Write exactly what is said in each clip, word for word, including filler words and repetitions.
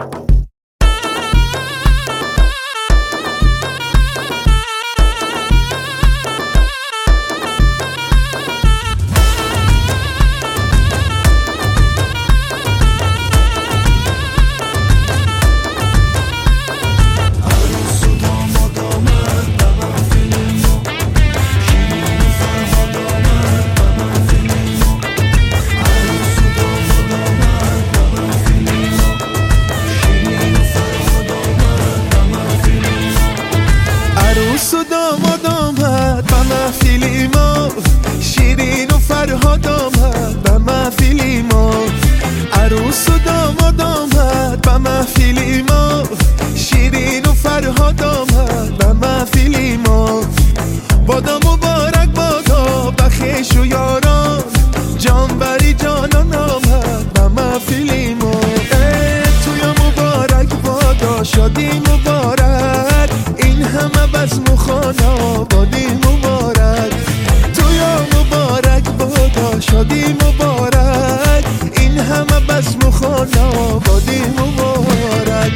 عروس و داماد آمد به محفلی ما، شیرین و فرهاد آمد به محفلی ما. عروس و داماد آمد به محفلی ما، شیرین و فرهاد آمد به محفلی ما. بادا مبارک بادا بخش و یاران، جانبری جانان آمد به محفلی ما. توی مبارک بادا شادی مبارک، این همه بزم و خانه آبادی مبارک. توی مبارک بادا شادی مبارک، این همه بزم و خانه آبادی مبارک.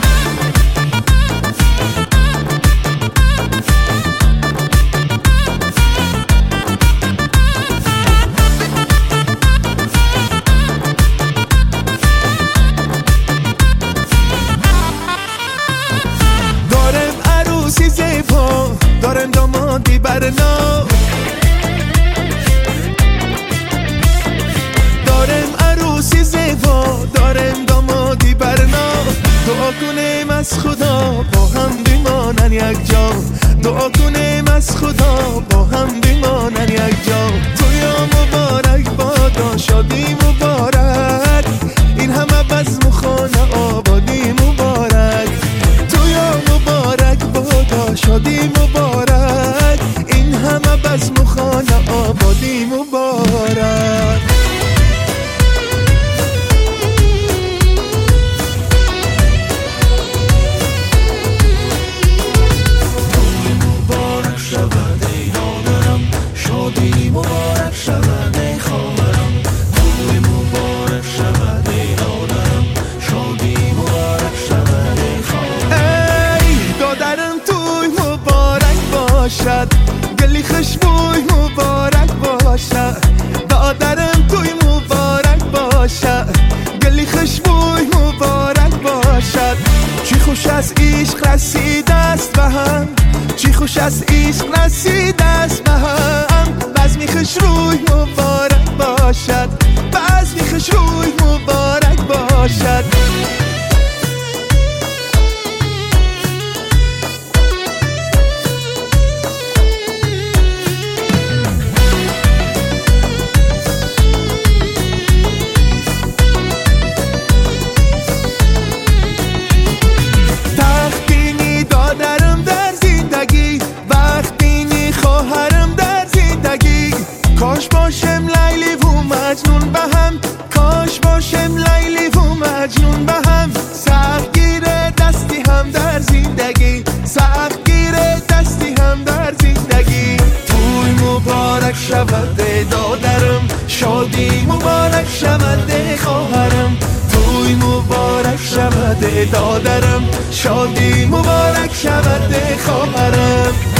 دارم دامادی برنا، دارم عروسی زیبا، دارم دامادی برنا. دعا کنیم از خدا با هم بمانن یک جا، دعا کنیم از خدا با هم بمانن یک جا. توی مبارک بادا شادی مبارک، این همه بزم و خانه آبادی مبارک. توی مبارک بادا شادی مبارک، این همه بزم و خانه آبادی مبارک. توی مبارک شود ای دادرم، شادی مبارک شود ای خواهرم. توی مبارک شود ای دادرم، شادی مبارک شود ای خواهرم. ای دادرم توی مبارک باشد، گلی خوشبوی مبارک باشد. دادرم توی مبارک باشد، گلی خوشبوی مبارک باشد. چی خوش از عشق رسیده است به هم، چی خوش از عشق رسیده است به هم. بزمی خوش روی مبارک باشد، بزمی خوش روی مبارک باشد. کاش باشم لیلی و مجنون به هم، کاش باشم لیلی و مجنون به هم. سختگیر دستی هم در زندگی، سختگیر دستی هم در زندگی. توی مبارک شود دادرم، شادی مبارک شود خواهرم. توی مبارک شود دادرم، شادی مبارک شود خواهرم.